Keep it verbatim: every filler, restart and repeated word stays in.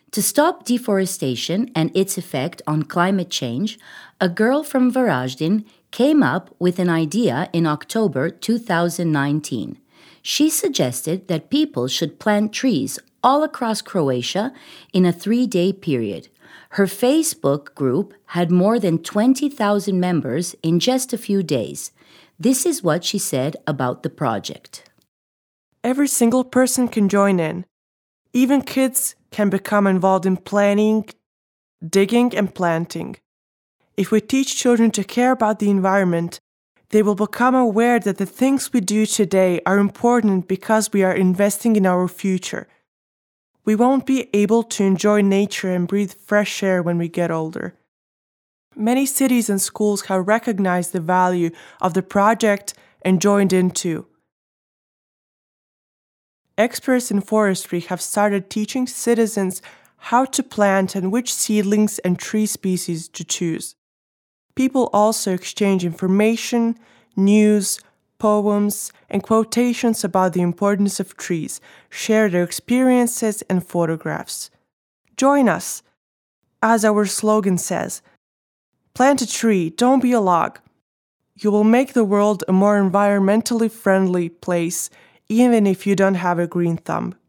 To stop deforestation and its effect on climate change, a girl from Varaždin came up with an idea in October two thousand nineteen. She suggested that people should plant trees all across Croatia in a three-day period. Her Facebook group had more than twenty thousand members in just a few days. This is what she said about the project. Every single person can join in. Even kids can become involved in planning, digging, and planting. If we teach children to care about the environment, they will become aware that the things we do today are important because we are investing in our future. We won't be able to enjoy nature and breathe fresh air when we get older. Many cities and schools have recognized the value of the project and joined in too. Experts in forestry have started teaching citizens how to plant and which seedlings and tree species to choose. People also exchange information, news, poems, and quotations about the importance of trees, share their experiences and photographs. Join us! As our slogan says, plant a tree, don't be a log. You will make the world a more environmentally friendly place, even if you don't have a green thumb.